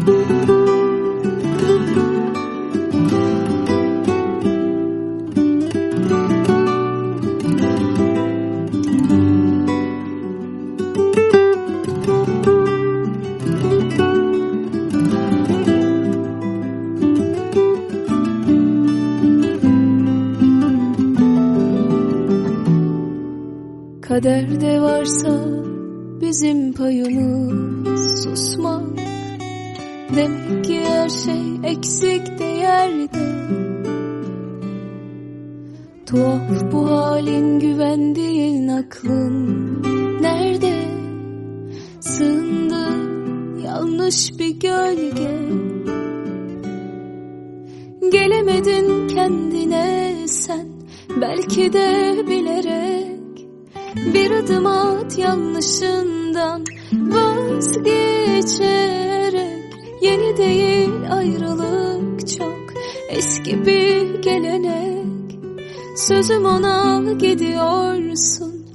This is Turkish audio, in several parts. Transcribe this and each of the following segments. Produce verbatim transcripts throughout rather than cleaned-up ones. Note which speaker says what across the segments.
Speaker 1: Kaderde varsa bizim payımız susmak. Demek ki her şey eksik değerde. Tuhaf bu halin, güvendiğin aklın nerede? Sığındı yanlış bir gölge. Gelemedin kendine sen, belki de bilerek. Bir adım at yanlışından vazgeçerek. Yeni değil ayrılık, çok eski bir gelenek. Sözüm ona, gidiyorsun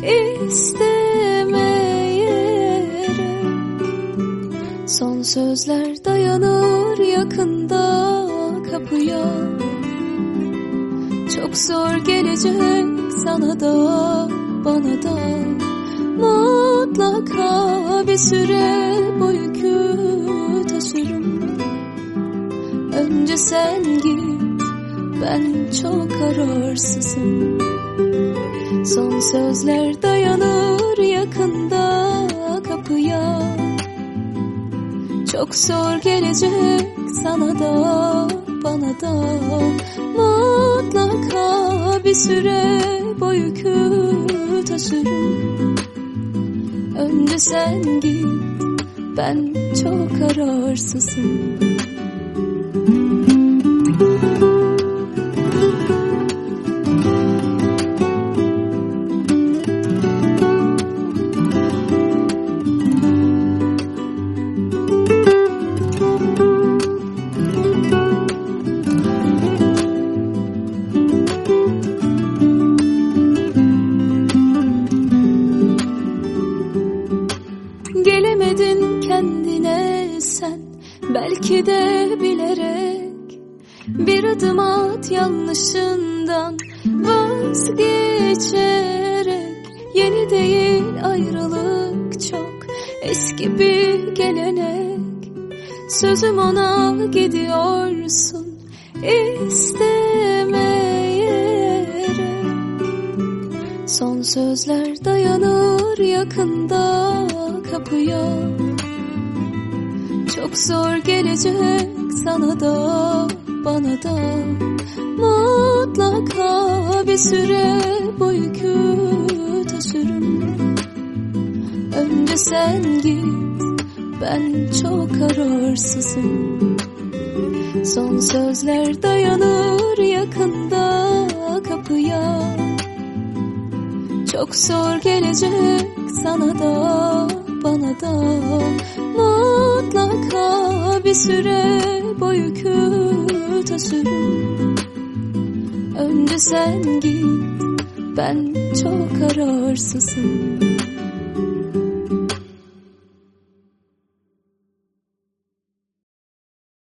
Speaker 1: istemeyerek. Son sözler dayanır yakında kapıya. Çok zor gelecek sana da bana da. Mutlaka bir süre bu yükü taşırım. Önce sen git, ben çok kararsızım. Son sözler dayanır yakında kapıya. Çok zor gelecek sana da bana da. Mutlaka bir süre bu yükü taşırım. Önce sen git, ben çok kararsızım. Gelemedin kendine sen, belki de bilerek. Bir adım at yanlışından vazgeçerek. Yeni değil ayrılık, çok eski bir gelenek. Sözüm ona, gidiyorsun istemeyerek. Son sözler dayanır yakında kapıya. Çok zor gelecek sana da bana da. Mutlaka bir süre bu yükü taşırım. Önce sen git, ben çok kararsızım. Son sözler dayanır yakında kapıya. Çok zor gelecek sana da bana da. Mutlaka bir süre bu yükü taşırım. Önce sen git, ben çok kararsızım.